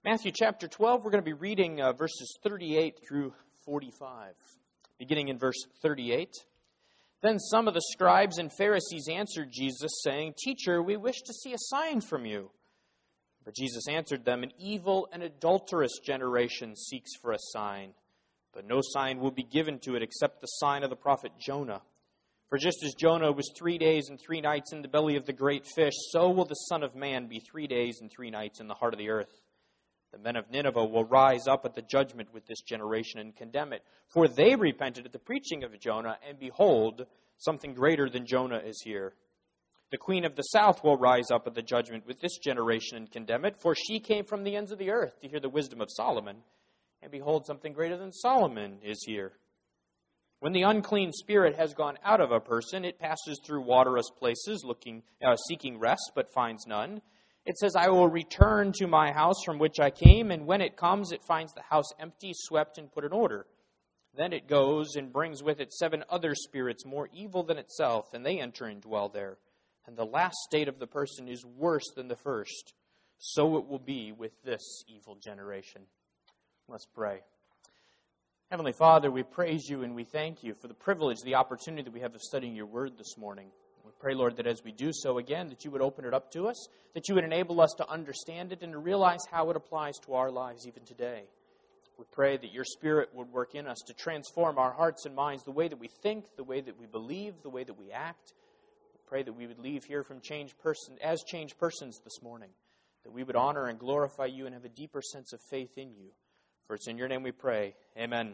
Matthew chapter 12, we're going to be reading verses 38 through 45. Beginning in verse 38. Then some of the scribes and Pharisees answered Jesus, saying, "Teacher, we wish to see a sign from you." But Jesus answered them, "An evil and adulterous generation seeks for a sign, but no sign will be given to it except the sign of the prophet Jonah. For just as Jonah was 3 days and 3 nights in the belly of the great fish, so will the Son of Man be 3 days and 3 nights in the heart of the earth. The men of Nineveh will rise up at the judgment with this generation and condemn it. For they repented at the preaching of Jonah, and behold, something greater than Jonah is here. The queen of the south will rise up at the judgment with this generation and condemn it. For she came from the ends of the earth to hear the wisdom of Solomon, and behold, something greater than Solomon is here. When the unclean spirit has gone out of a person, it passes through waterless places, seeking rest, but finds none. It says, I will return to my house from which I came, and when it comes, it finds the house empty, swept, and put in order. Then it goes and brings with it 7 other spirits more evil than itself, and they enter and dwell there. And the last state of the person is worse than the first. So it will be with this evil generation." Let's pray. Heavenly Father, we praise you and we thank you for the privilege, the opportunity that we have of studying your word this morning. We pray, Lord, that as we do so again, that you would open it up to us, that you would enable us to understand it and to realize how it applies to our lives even today. We pray that your Spirit would work in us to transform our hearts and minds, the way that we think, the way that we believe, the way that we act. We pray that we would leave here from changed persons this morning, that we would honor and glorify you and have a deeper sense of faith in you. For it's in your name we pray. Amen.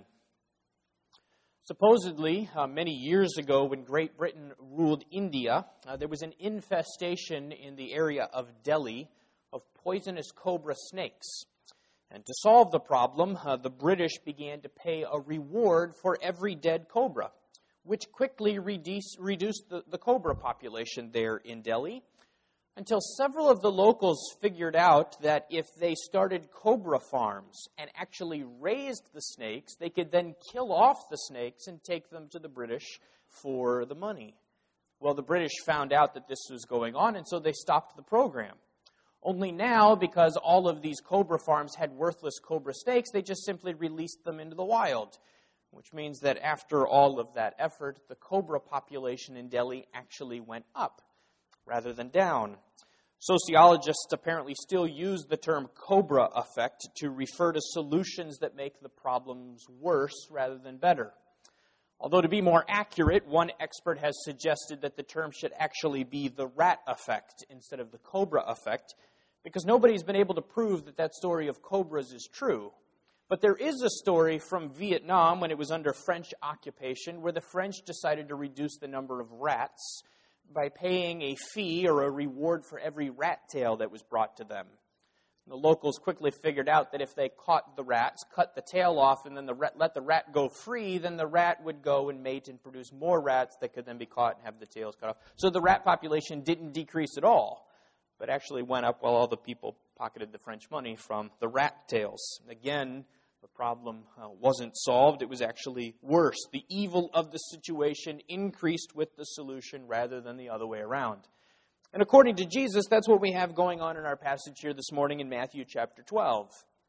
Supposedly, many years ago when Great Britain ruled India, there was an infestation in the area of Delhi of poisonous cobra snakes. And to solve the problem, the British began to pay a reward for every dead cobra, which quickly reduced the cobra population there in Delhi, until several of the locals figured out that if they started cobra farms and actually raised the snakes, they could then kill off the snakes and take them to the British for the money. Well, the British found out that this was going on, and so they stopped the program. Only now, because all of these cobra farms had worthless cobra snakes, they just simply released them into the wild, which means that after all of that effort, the cobra population in Delhi actually went up rather than down. Sociologists apparently still use the term cobra effect to refer to solutions that make the problems worse rather than better. Although to be more accurate, one expert has suggested that the term should actually be the rat effect instead of the cobra effect, because nobody's been able to prove that that story of cobras is true. But there is a story from Vietnam when it was under French occupation where the French decided to reduce the number of rats by paying a fee or a reward for every rat tail that was brought to them. The locals quickly figured out that if they caught the rats, cut the tail off, and then let the rat go free, then the rat would go and mate and produce more rats that could then be caught and have the tails cut off. So the rat population didn't decrease at all, but actually went up while all the people pocketed the French money from the rat tails. Again, the problem wasn't solved. It was actually worse. The evil of the situation increased with the solution rather than the other way around. And according to Jesus, that's what we have going on in our passage here this morning in Matthew chapter 12.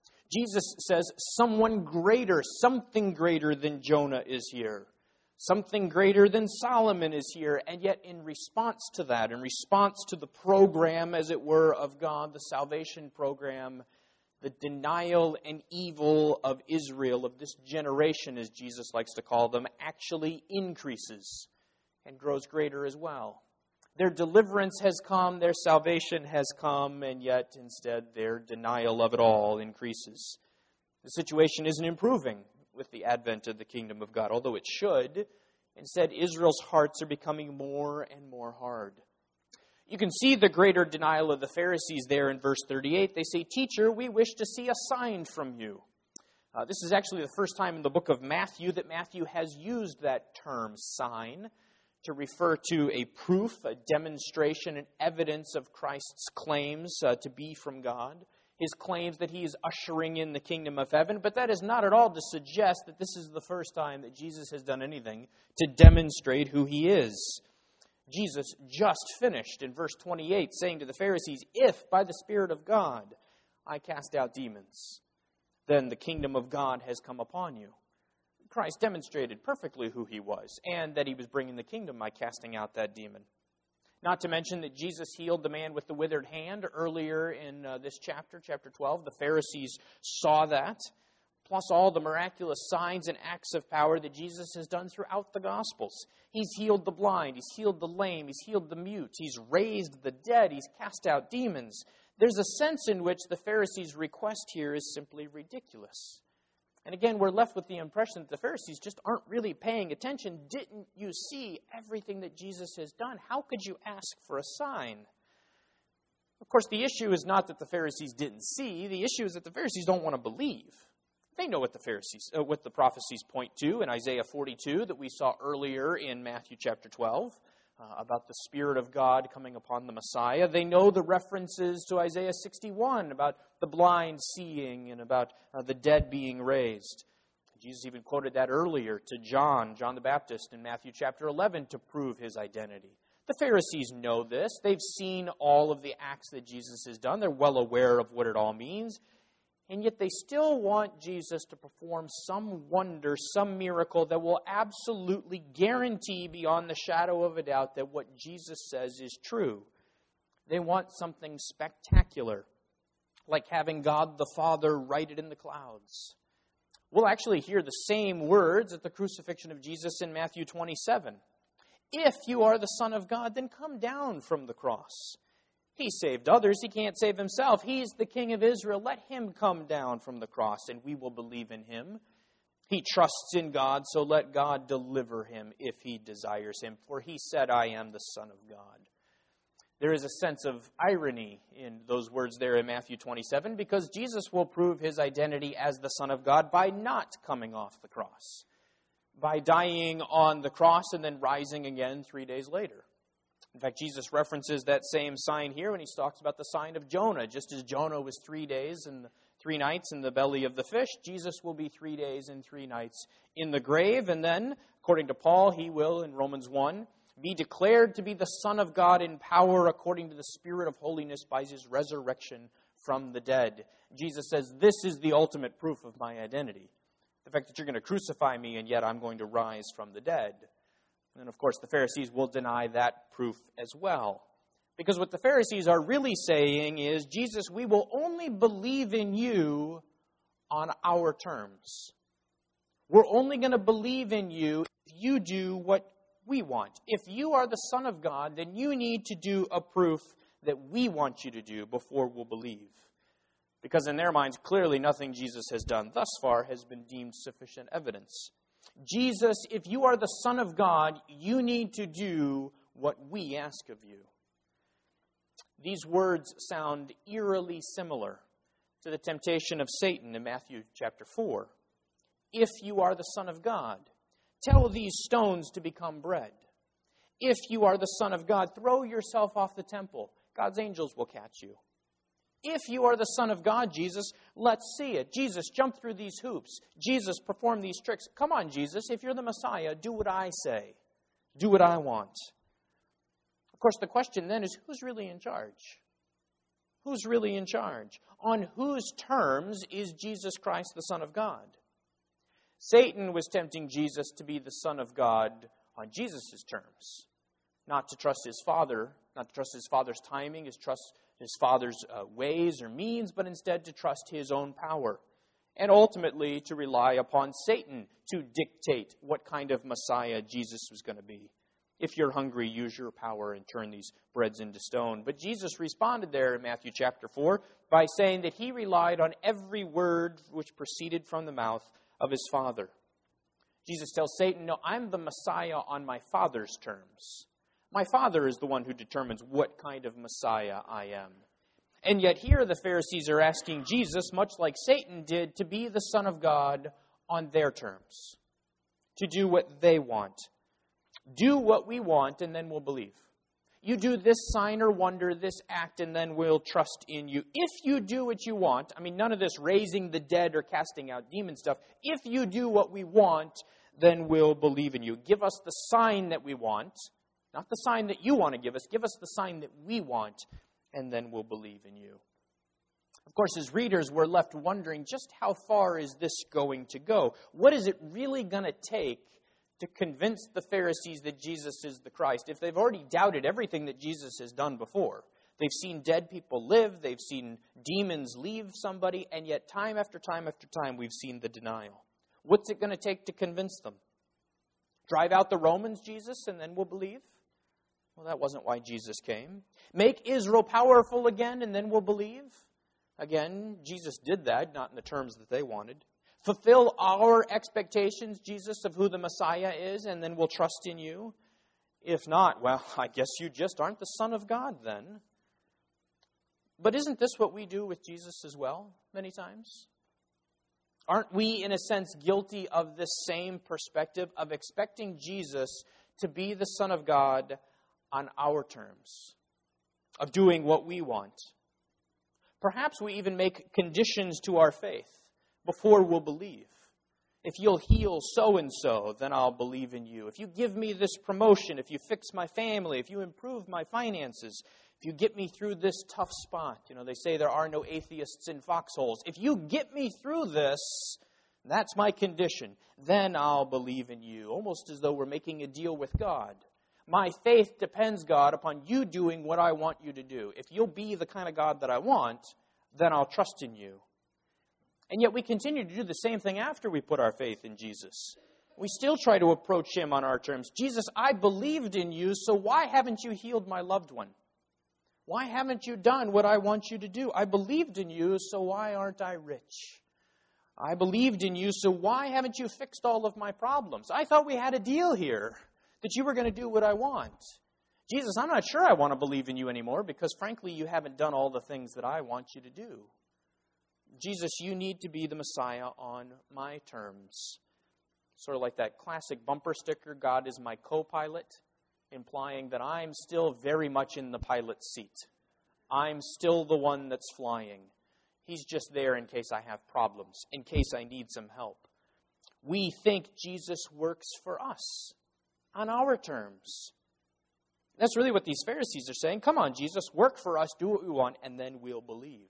Jesus says someone greater, something greater than Jonah is here. Something greater than Solomon is here. And yet in response to that, in response to the program, as it were, of God, the salvation program, the denial and evil of Israel, of this generation, as Jesus likes to call them, actually increases and grows greater as well. Their deliverance has come, their salvation has come, and yet instead their denial of it all increases. The situation isn't improving with the advent of the kingdom of God, although it should. Instead, Israel's hearts are becoming more and more hard. You can see the greater denial of the Pharisees there in verse 38. They say, "Teacher, we wish to see a sign from you." This is actually the first time in the book of Matthew that Matthew has used that term, sign, to refer to a proof, a demonstration, an evidence of Christ's claims to be from God, his claims that he is ushering in the kingdom of heaven. But that is not at all to suggest that this is the first time that Jesus has done anything to demonstrate who he is. Jesus just finished in verse 28 saying to the Pharisees, "If by the Spirit of God I cast out demons. Then the kingdom of God has come upon you. Christ demonstrated perfectly who he was and that he was bringing the kingdom by casting out that demon. Not to mention that Jesus healed the man with the withered hand earlier in this chapter, chapter 12. The Pharisees saw that, plus all the miraculous signs and acts of power that Jesus has done throughout the Gospels. He's healed the blind, he's healed the lame, he's healed the mute, he's raised the dead, he's cast out demons. There's a sense in which the Pharisees' request here is simply ridiculous. And again, we're left with the impression that the Pharisees just aren't really paying attention. Didn't you see everything that Jesus has done? How could you ask for a sign? Of course, the issue is not that the Pharisees didn't see. The issue is that the Pharisees don't want to believe. They know what the prophecies point to in Isaiah 42 that we saw earlier in Matthew chapter 12 about the Spirit of God coming upon the Messiah. They know the references to Isaiah 61 about the blind seeing and about the dead being raised. Jesus even quoted that earlier to John the Baptist in Matthew chapter 11 to prove his identity. The Pharisees know this. They've seen all of the acts that Jesus has done. They're well aware of what it all means. And yet they still want Jesus to perform some wonder, some miracle that will absolutely guarantee beyond the shadow of a doubt that what Jesus says is true. They want something spectacular, like having God the Father write it in the clouds. We'll actually hear the same words at the crucifixion of Jesus in Matthew 27. If you are the Son of God, then come down from the cross. He saved others. He can't save himself. He's the King of Israel. Let him come down from the cross, and we will believe in him. He trusts in God, so let God deliver him if he desires him. For he said, I am the Son of God. There is a sense of irony in those words there in Matthew 27, because Jesus will prove his identity as the Son of God by not coming off the cross, by dying on the cross and then rising again 3 days later. In fact, Jesus references that same sign here when he talks about the sign of Jonah. Just as Jonah was 3 days and 3 nights in the belly of the fish, Jesus will be 3 days and 3 nights in the grave. And then, according to Paul, he will, in Romans 1, be declared to be the Son of God in power according to the Spirit of holiness by his resurrection from the dead. Jesus says, this is the ultimate proof of my identity. The fact that you're going to crucify me and yet I'm going to rise from the dead. And of course, the Pharisees will deny that proof as well. Because what the Pharisees are really saying is, Jesus, we will only believe in you on our terms. We're only going to believe in you if you do what we want. If you are the Son of God, then you need to do a proof that we want you to do before we'll believe. Because in their minds, clearly nothing Jesus has done thus far has been deemed sufficient evidence. Jesus, if you are the Son of God, you need to do what we ask of you. These words sound eerily similar to the temptation of Satan in Matthew chapter 4. If you are the Son of God, tell these stones to become bread. If you are the Son of God, throw yourself off the temple. God's angels will catch you. If you are the Son of God, Jesus, let's see it. Jesus, jump through these hoops. Jesus, perform these tricks. Come on, Jesus, if you're the Messiah, do what I say. Do what I want. Of course, the question then is, who's really in charge? Who's really in charge? On whose terms is Jesus Christ the Son of God? Satan was tempting Jesus to be the Son of God on Jesus' terms. Not to trust his Father, not to trust his Father's timing, his Father's ways or means, but instead to trust his own power. And ultimately to rely upon Satan to dictate what kind of Messiah Jesus was going to be. If you're hungry, use your power and turn these breads into stone. But Jesus responded there in Matthew chapter 4 by saying that he relied on every word which proceeded from the mouth of his Father. Jesus tells Satan, no, I'm the Messiah on my Father's terms. My Father is the one who determines what kind of Messiah I am. And yet here the Pharisees are asking Jesus, much like Satan did, to be the Son of God on their terms. To do what they want. Do what we want and then we'll believe. You do this sign or wonder, this act, and then we'll trust in you. If you do what you want, none of this raising the dead or casting out demon stuff. If you do what we want, then we'll believe in you. Give us the sign that we want. Not the sign that you want to give us. Give us the sign that we want, and then we'll believe in you. Of course, as readers, we're left wondering just how far is this going to go? What is it really going to take to convince the Pharisees that Jesus is the Christ if they've already doubted everything that Jesus has done before? They've seen dead people live, they've seen demons leave somebody, and yet time after time after time we've seen the denial. What's it going to take to convince them? Drive out the Romans, Jesus, and then we'll believe? Well, that wasn't why Jesus came. Make Israel powerful again, and then we'll believe? Again, Jesus did that, not in the terms that they wanted. Fulfill our expectations, Jesus, of who the Messiah is, and then we'll trust in you. If not, well, I guess you just aren't the Son of God then. But isn't this what we do with Jesus as well, many times? Aren't we, in a sense, guilty of this same perspective of expecting Jesus to be the Son of God on our terms, of doing what we want? Perhaps we even make conditions to our faith before we'll believe. If you'll heal so-and-so, then I'll believe in you. If you give me this promotion, if you fix my family, if you improve my finances, if you get me through this tough spot. They say there are no atheists in foxholes. If you get me through this, that's my condition. Then I'll believe in you. Almost as though we're making a deal with God. My faith depends, God, upon you doing what I want you to do. If you'll be the kind of God that I want, then I'll trust in you. And yet we continue to do the same thing after we put our faith in Jesus. We still try to approach him on our terms. Jesus, I believed in you, so why haven't you healed my loved one? Why haven't you done what I want you to do? I believed in you, so why aren't I rich? I believed in you, so why haven't you fixed all of my problems? I thought we had a deal here, that you were going to do what I want. Jesus, I'm not sure I want to believe in you anymore because, frankly, you haven't done all the things that I want you to do. Jesus, you need to be the Messiah on my terms. Sort of like that classic bumper sticker, God is my co-pilot, implying that I'm still very much in the pilot's seat. I'm still the one that's flying. He's just there in case I have problems, in case I need some help. We think Jesus works for us on our terms. That's really what these Pharisees are saying. Come on, Jesus, work for us, do what we want, and then we'll believe.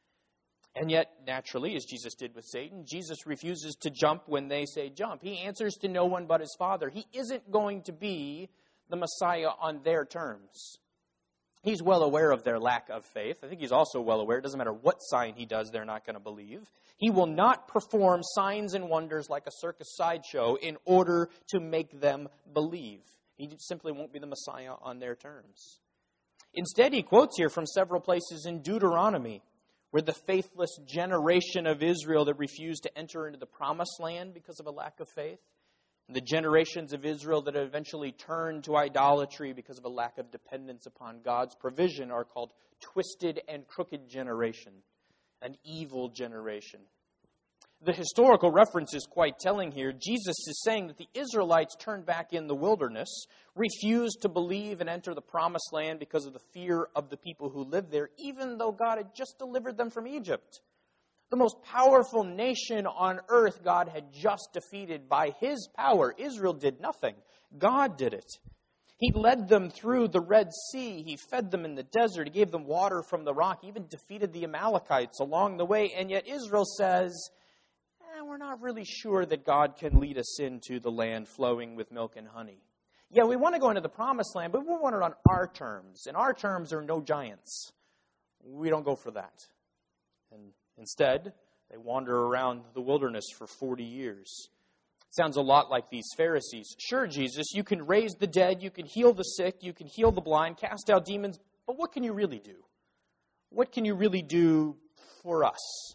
And yet, naturally, as Jesus did with Satan, Jesus refuses to jump when they say jump. He answers to no one but his Father. He isn't going to be the Messiah on their terms. He's well aware of their lack of faith. I think he's also well aware it doesn't matter what sign he does, they're not going to believe. He will not perform signs and wonders like a circus sideshow in order to make them believe. He simply won't be the Messiah on their terms. Instead, he quotes here from several places in Deuteronomy, where the faithless generation of Israel that refused to enter into the promised land because of a lack of faith, and the generations of Israel that eventually turned to idolatry because of a lack of dependence upon God's provision are called twisted and crooked generation, an evil generation. The historical reference is quite telling here. Jesus is saying that the Israelites turned back in the wilderness, refused to believe and enter the promised land because of the fear of the people who lived there, even though God had just delivered them from Egypt. The most powerful nation on earth God had just defeated by his power. Israel did nothing. God did it. He led them through the Red Sea. He fed them in the desert. He gave them water from the rock. He even defeated the Amalekites along the way. And yet Israel says, we're not really sure that God can lead us into the land flowing with milk and honey. Yeah, we want to go into the promised land, but we want it on our terms. And our terms are no giants. We don't go for that. And instead, they wander around the wilderness for 40 years. Sounds a lot like these Pharisees. Sure, Jesus, you can raise the dead, you can heal the sick, you can heal the blind, cast out demons, but what can you really do? What can you really do for us?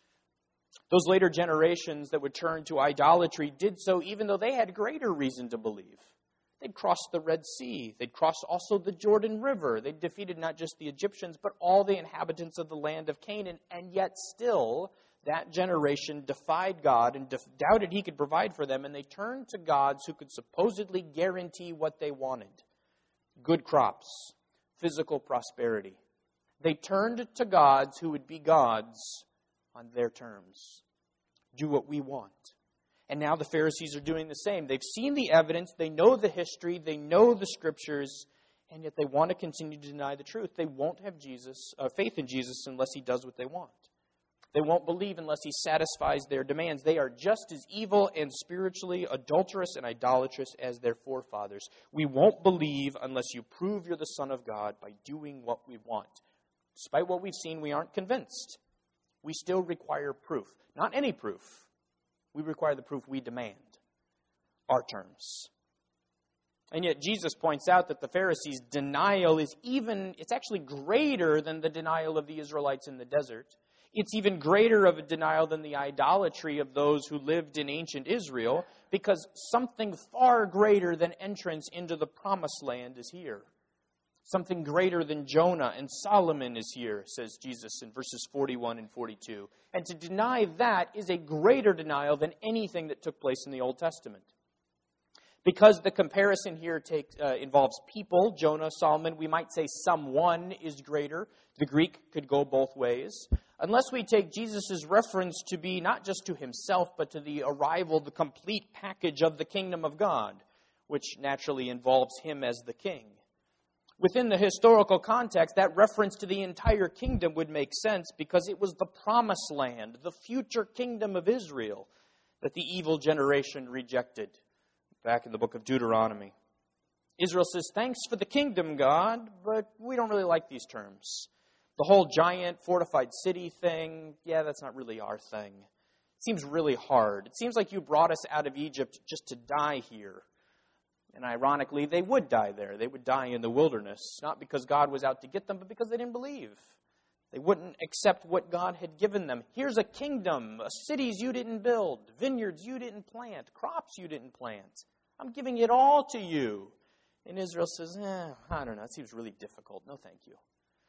Those later generations that would turn to idolatry did so even though they had greater reason to believe. They'd crossed the Red Sea. They'd crossed also the Jordan River. They'd defeated not just the Egyptians, but all the inhabitants of the land of Canaan. And yet still, that generation defied God and doubted he could provide for them. And they turned to gods who could supposedly guarantee what they wanted. Good crops, physical prosperity. They turned to gods who would be gods on their terms. Do what we want. And now the Pharisees are doing the same. They've seen the evidence, they know the history, they know the scriptures, And yet they want to continue to deny the truth. They won't have faith in Jesus unless he does what they want. They won't believe unless he satisfies their demands. They are just as evil and spiritually adulterous and idolatrous as their forefathers. We won't believe unless you prove you're the Son of God by doing what we want. Despite what we've seen, we aren't convinced. We still require proof. Not any proof. We require the proof we demand. Our terms. And yet Jesus points out that the Pharisees' denial it's actually greater than the denial of the Israelites in the desert. It's even greater of a denial than the idolatry of those who lived in ancient Israel, because something far greater than entrance into the promised land is here. Something greater than Jonah and Solomon is here, says Jesus in verses 41 and 42. And to deny that is a greater denial than anything that took place in the Old Testament. Because the comparison here involves people, Jonah, Solomon, we might say someone is greater. The Greek could go both ways. Unless we take Jesus' reference to be not just to himself, but to the arrival, the complete package of the kingdom of God, which naturally involves him as the king. Within the historical context, that reference to the entire kingdom would make sense because it was the promised land, the future kingdom of Israel, that the evil generation rejected back in the book of Deuteronomy. Israel says, thanks for the kingdom, God, but we don't really like these terms. The whole giant fortified city thing, that's not really our thing. It seems really hard. It seems like you brought us out of Egypt just to die here. And ironically, they would die there. They would die in the wilderness, not because God was out to get them, but because they didn't believe. They wouldn't accept what God had given them. Here's a kingdom, cities you didn't build, vineyards you didn't plant, crops you didn't plant. I'm giving it all to you. And Israel says, I don't know, it seems really difficult. No, thank you.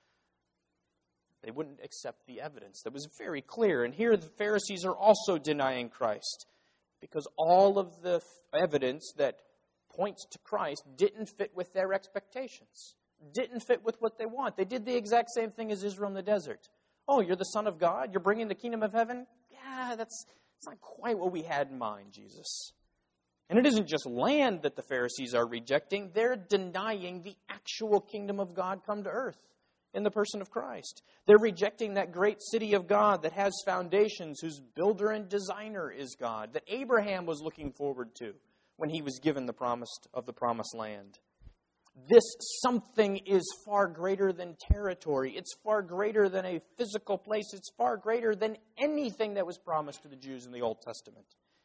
They wouldn't accept the evidence. That was very clear. And here the Pharisees are also denying Christ because all of the evidence that points to Christ didn't fit with their expectations, didn't fit with what they want. They did the exact same thing as Israel in the desert. Oh, you're the Son of God? You're bringing the kingdom of heaven? That's not quite what we had in mind, Jesus. And it isn't just land that the Pharisees are rejecting. They're denying the actual kingdom of God come to earth in the person of Christ. They're rejecting that great city of God that has foundations, whose builder and designer is God, that Abraham was looking forward to when he was given the promised land. This something is far greater than territory. It's far greater than a physical place. It's far greater than anything that was promised to the Jews in the Old Testament.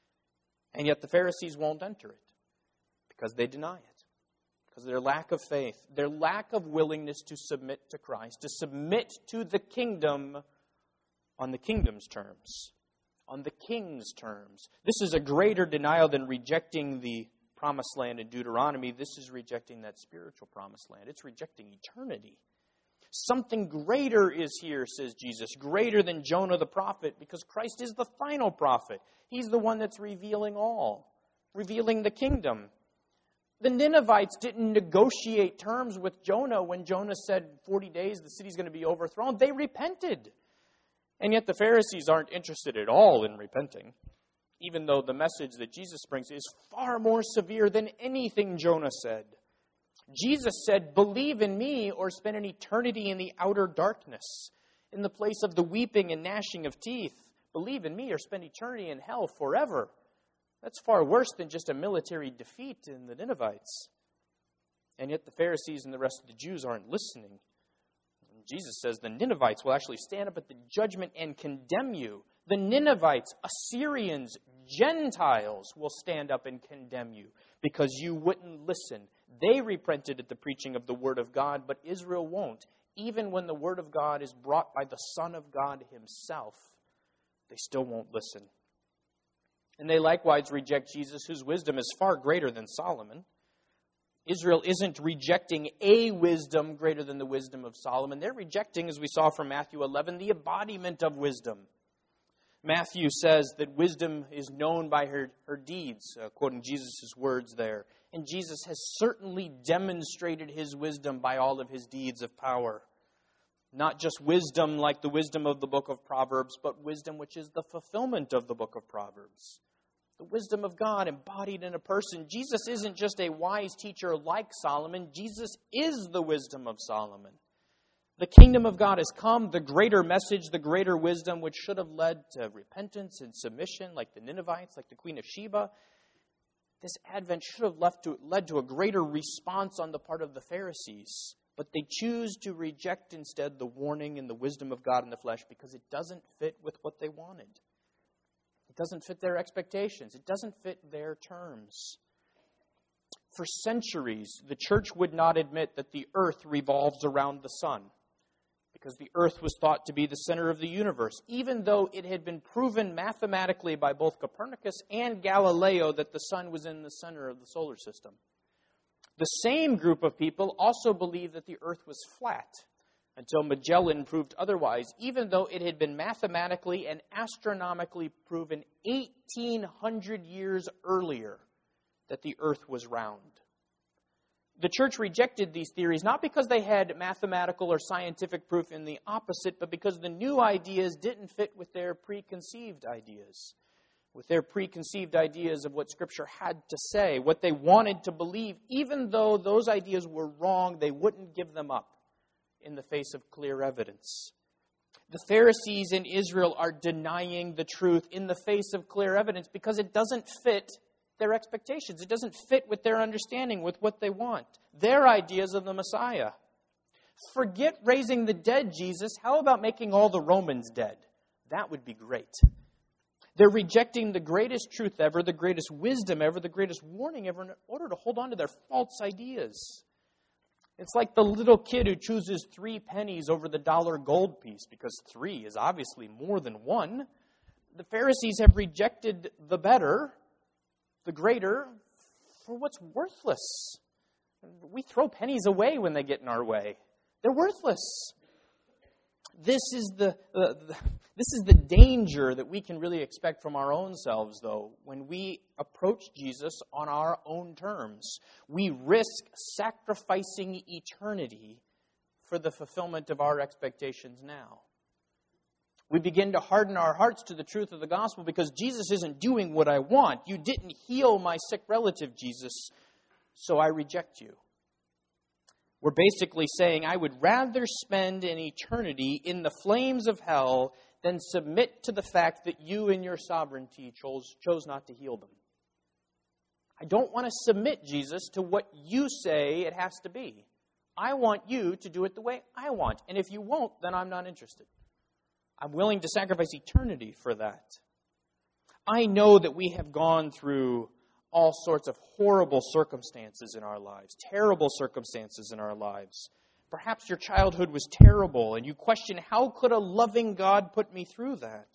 And yet the Pharisees won't enter it because they deny it. Because of their lack of faith, their lack of willingness to submit to Christ, to submit to the kingdom on the kingdom's terms, on the king's terms. This is a greater denial than rejecting the promised land in Deuteronomy. This is rejecting that spiritual promised land. It's rejecting eternity. Something greater is here, says Jesus, greater than Jonah the prophet, because Christ is the final prophet. He's the one that's revealing all, revealing the kingdom. The Ninevites didn't negotiate terms with Jonah when Jonah said 40 days the city's going to be overthrown. They repented. And yet the Pharisees aren't interested at all in repenting, even though the message that Jesus brings is far more severe than anything Jonah said. Jesus said, believe in me or spend an eternity in the outer darkness, in the place of the weeping and gnashing of teeth. Believe in me or spend eternity in hell forever. That's far worse than just a military defeat in the Ninevites. And yet the Pharisees and the rest of the Jews aren't listening. And Jesus says the Ninevites will actually stand up at the judgment and condemn you. The Ninevites, Assyrians, Gentiles will stand up and condemn you because you wouldn't listen. They repented at the preaching of the Word of God, but Israel won't. Even when the Word of God is brought by the Son of God himself, they still won't listen. And they likewise reject Jesus, whose wisdom is far greater than Solomon. Israel isn't rejecting a wisdom greater than the wisdom of Solomon. They're rejecting, as we saw from Matthew 11, the embodiment of wisdom. Matthew says that wisdom is known by her deeds, quoting Jesus' words there. And Jesus has certainly demonstrated his wisdom by all of his deeds of power. Not just wisdom like the wisdom of the book of Proverbs, but wisdom which is the fulfillment of the book of Proverbs. The wisdom of God embodied in a person. Jesus isn't just a wise teacher like Solomon. Jesus is the wisdom of Solomon. The kingdom of God has come, the greater message, the greater wisdom, which should have led to repentance and submission, like the Ninevites, like the Queen of Sheba. This advent should have led to a greater response on the part of the Pharisees. But they choose to reject instead the warning and the wisdom of God in the flesh because it doesn't fit with what they wanted. It doesn't fit their expectations. It doesn't fit their terms. For centuries, the church would not admit that the earth revolves around the sun because the earth was thought to be the center of the universe, even though it had been proven mathematically by both Copernicus and Galileo that the sun was in the center of the solar system. The same group of people also believed that the earth was flat until Magellan proved otherwise, even though it had been mathematically and astronomically proven 1,800 years earlier that the earth was round. The church rejected these theories not because they had mathematical or scientific proof in the opposite, but because the new ideas didn't fit with their preconceived ideas. With their preconceived ideas of what Scripture had to say, what they wanted to believe, even though those ideas were wrong, they wouldn't give them up in the face of clear evidence. The Pharisees in Israel are denying the truth in the face of clear evidence because it doesn't fit their expectations. It doesn't fit with their understanding, with what they want, their ideas of the Messiah. Forget raising the dead, Jesus. How about making all the Romans dead? That would be great. They're rejecting the greatest truth ever, the greatest wisdom ever, the greatest warning ever in order to hold on to their false ideas. It's like the little kid who chooses 3 pennies over the $1 gold piece because 3 is obviously more than 1. The Pharisees have rejected the better, the greater, for what's worthless. We throw pennies away when they get in our way. They're worthless. This is the danger that we can really expect from our own selves, though, when we approach Jesus on our own terms. We risk sacrificing eternity for the fulfillment of our expectations now. We begin to harden our hearts to the truth of the gospel because Jesus isn't doing what I want. You didn't heal my sick relative, Jesus, so I reject you. We're basically saying, I would rather spend an eternity in the flames of hell than submit to the fact that you in your sovereignty chose not to heal them. I don't want to submit, Jesus, to what you say it has to be. I want you to do it the way I want. And if you won't, then I'm not interested. I'm willing to sacrifice eternity for that. I know that we have gone through all sorts of horrible circumstances in our lives, terrible circumstances in our lives. Perhaps your childhood was terrible and you question, how could a loving God put me through that?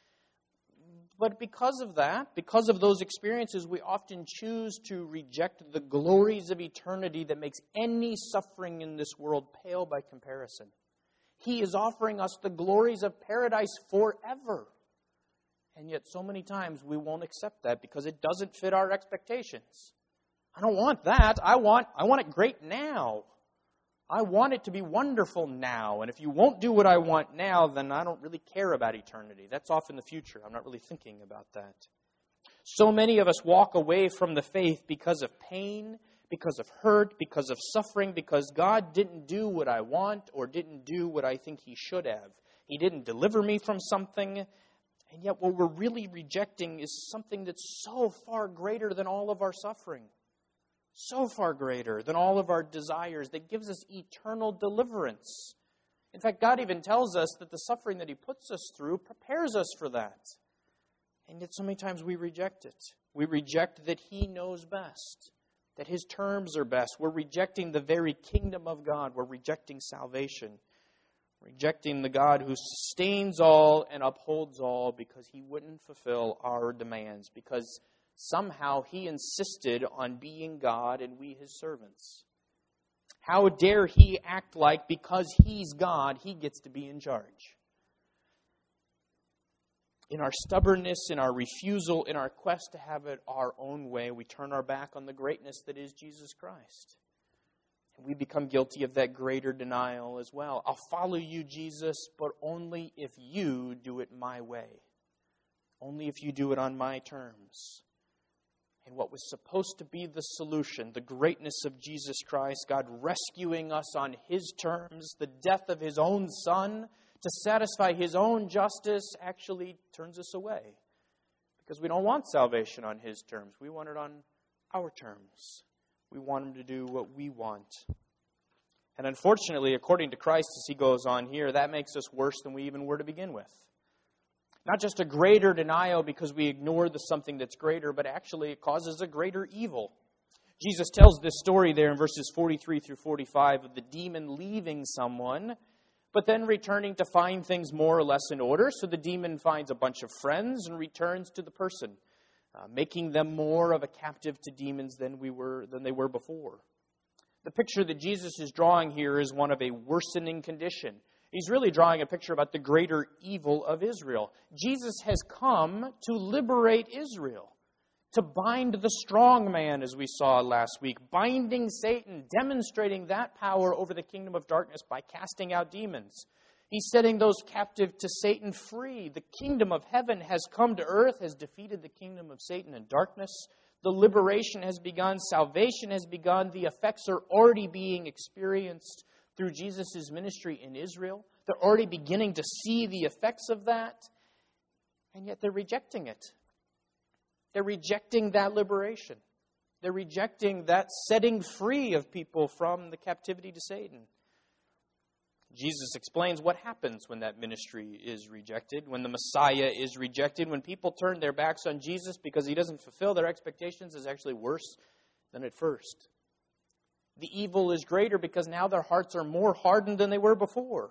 But because of that, because of those experiences, we often choose to reject the glories of eternity that makes any suffering in this world pale by comparison. He is offering us the glories of paradise forever. And yet so many times we won't accept that because it doesn't fit our expectations. I don't want that. I want it great now. I want it to be wonderful now. And if you won't do what I want now, then I don't really care about eternity. That's off in the future. I'm not really thinking about that. So many of us walk away from the faith because of pain, because of hurt, because of suffering, because God didn't do what I want or didn't do what I think He should have. He didn't deliver me from something. And yet what we're really rejecting is something that's so far greater than all of our suffering. So far greater than all of our desires that gives us eternal deliverance. In fact, God even tells us that the suffering that He puts us through prepares us for that. And yet so many times we reject it. We reject that He knows best, that His terms are best. We're rejecting the very kingdom of God. We're rejecting salvation. Rejecting the God who sustains all and upholds all because He wouldn't fulfill our demands, because somehow He insisted on being God and we His servants. How dare He act like because He's God, He gets to be in charge? In our stubbornness, in our refusal, in our quest to have it our own way, we turn our back on the greatness that is Jesus Christ. And we become guilty of that greater denial as well. I'll follow you, Jesus, but only if you do it my way. Only if you do it on my terms. in what was supposed to be the solution, the greatness of Jesus Christ, God rescuing us on His terms, the death of His own Son to satisfy His own justice, actually turns us away. Because we don't want salvation on His terms. We want it on our terms. We want Him to do what we want. And unfortunately, according to Christ, as He goes on here, that makes us worse than we even were to begin with. Not just a greater denial because we ignore the something that's greater, but actually it causes a greater evil. Jesus tells this story there in verses 43 through 45 of the demon leaving someone, but then returning to find things more or less in order. So the demon finds a bunch of friends and returns to the person, making them more of a captive to demons than they were before. The picture that Jesus is drawing here is one of a worsening condition. He's really drawing a picture about the greater evil of Israel. Jesus has come to liberate Israel, to bind the strong man, as we saw last week, binding Satan, demonstrating that power over the kingdom of darkness by casting out demons. He's setting those captive to Satan free. The kingdom of heaven has come to earth, has defeated the kingdom of Satan and darkness. The liberation has begun. Salvation has begun. The effects are already being experienced through Jesus' ministry in Israel. They're already beginning to see the effects of that, and yet they're rejecting it. They're rejecting that liberation. They're rejecting that setting free of people from the captivity to Satan. Jesus explains what happens when that ministry is rejected, when the Messiah is rejected, when people turn their backs on Jesus because He doesn't fulfill their expectations. Is actually worse than at first. The evil is greater because now their hearts are more hardened than they were before.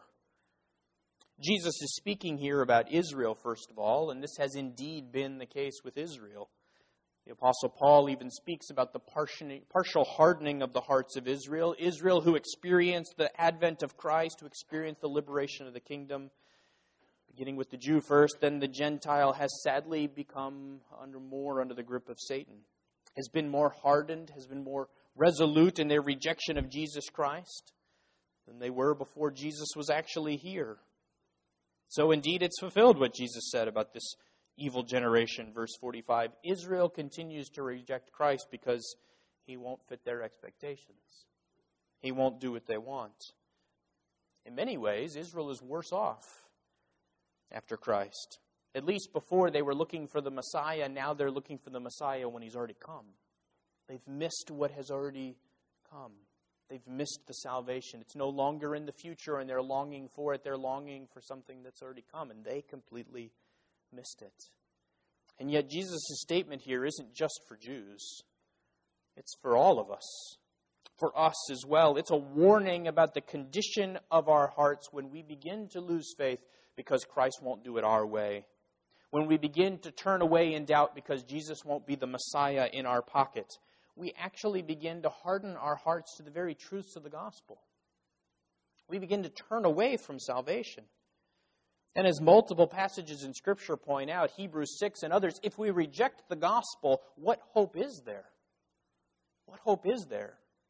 Jesus is speaking here about Israel, first of all, and this has indeed been the case with Israel. The Apostle Paul even speaks about the partial hardening of the hearts of Israel. Israel who experienced the advent of Christ, who experienced the liberation of the kingdom, beginning with the Jew first, then the Gentile has sadly become under the grip of Satan, has been more hardened, has been more resolute in their rejection of Jesus Christ than they were before Jesus was actually here. So indeed it's fulfilled what Jesus said about this evil generation. Verse 45, Israel continues to reject Christ because He won't fit their expectations. He won't do what they want. In many ways, Israel is worse off after Christ. At least before they were looking for the Messiah, now they're looking for the Messiah when He's already come. They've missed what has already come. They've missed the salvation. It's no longer in the future, and they're longing for it. They're longing for something that's already come, and they completely missed it. And yet Jesus' statement here isn't just for Jews. It's for all of us. For us as well. It's a warning about the condition of our hearts when we begin to lose faith because Christ won't do it our way. When we begin to turn away in doubt because Jesus won't be the Messiah in our pocket, we actually begin to harden our hearts to the very truths of the gospel. We begin to turn away from salvation. And as multiple passages in Scripture point out, Hebrews 6 and others, if we reject the gospel, what hope is there? What hope is there?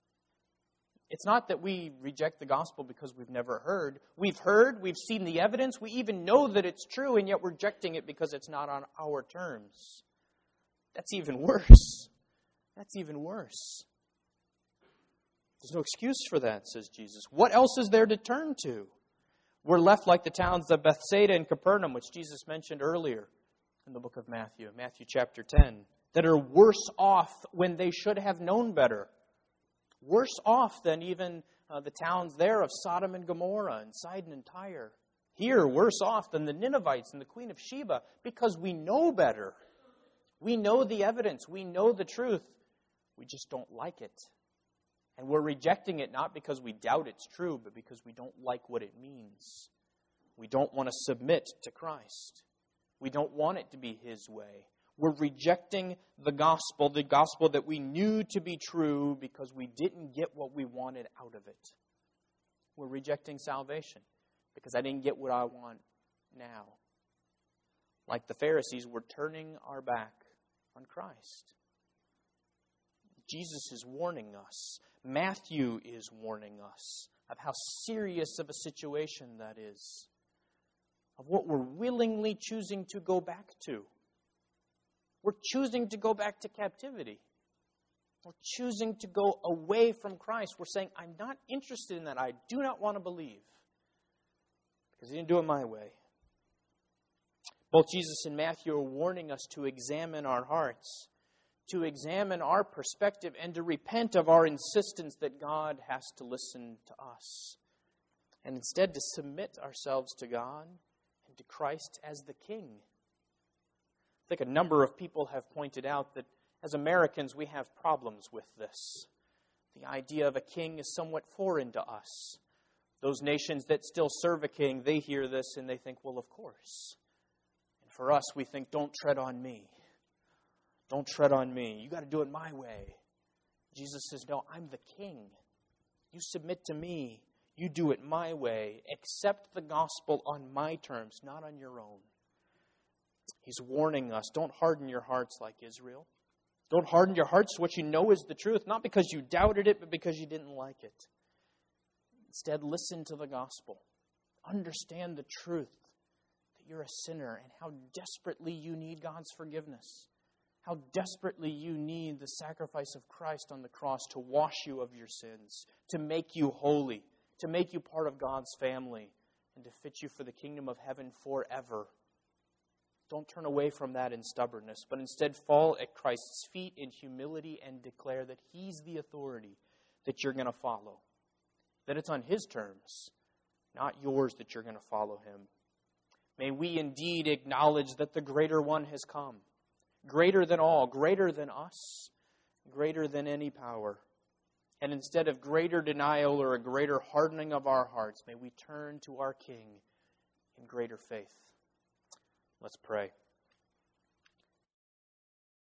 It's not that we reject the gospel because we've never heard. We've heard, we've seen the evidence, we even know that it's true, and yet we're rejecting it because it's not on our terms. That's even worse. That's even worse. There's no excuse for that, says Jesus. What else is there to turn to? We're left like the towns of Bethsaida and Capernaum, which Jesus mentioned earlier in the book of Matthew, Matthew chapter 10, that are worse off when they should have known better. Worse off than even the towns there of Sodom and Gomorrah and Sidon and Tyre. Here, worse off than the Ninevites and the Queen of Sheba because we know better. We know the evidence. We know the truth. We just don't like it. And we're rejecting it not because we doubt it's true, but because we don't like what it means. We don't want to submit to Christ. We don't want it to be His way. We're rejecting the gospel that we knew to be true because we didn't get what we wanted out of it. We're rejecting salvation because I didn't get what I want now. Like the Pharisees, we're turning our back on Christ. Jesus is warning us. Matthew is warning us of how serious of a situation that is, of what we're willingly choosing to go back to. We're choosing to go back to captivity. We're choosing to go away from Christ. We're saying, I'm not interested in that. I do not want to believe. Because He didn't do it my way. Both Jesus and Matthew are warning us to examine our hearts, to examine our perspective, and to repent of our insistence that God has to listen to us. And instead to submit ourselves to God and to Christ as the King. I think a number of people have pointed out that as Americans, we have problems with this. The idea of a king is somewhat foreign to us. Those nations that still serve a king, they hear this and they think, well, of course. And for us, we think, don't tread on me. Don't tread on me. You got to do it my way. Jesus says, no, I'm the king. You submit to me. You do it my way. Accept the gospel on my terms, not on your own. He's warning us, don't harden your hearts like Israel. Don't harden your hearts to what you know is the truth, not because you doubted it, but because you didn't like it. Instead, listen to the gospel. Understand the truth that you're a sinner and how desperately you need God's forgiveness. How desperately you need the sacrifice of Christ on the cross to wash you of your sins, to make you holy, to make you part of God's family, and to fit you for the kingdom of heaven forever. Don't turn away from that in stubbornness, but instead fall at Christ's feet in humility and declare that He's the authority that you're going to follow. That it's on His terms, not yours, that you're going to follow Him. May we indeed acknowledge that the greater one has come. Greater than all, greater than us, greater than any power. And instead of greater denial or a greater hardening of our hearts, may we turn to our King in greater faith. Let's pray.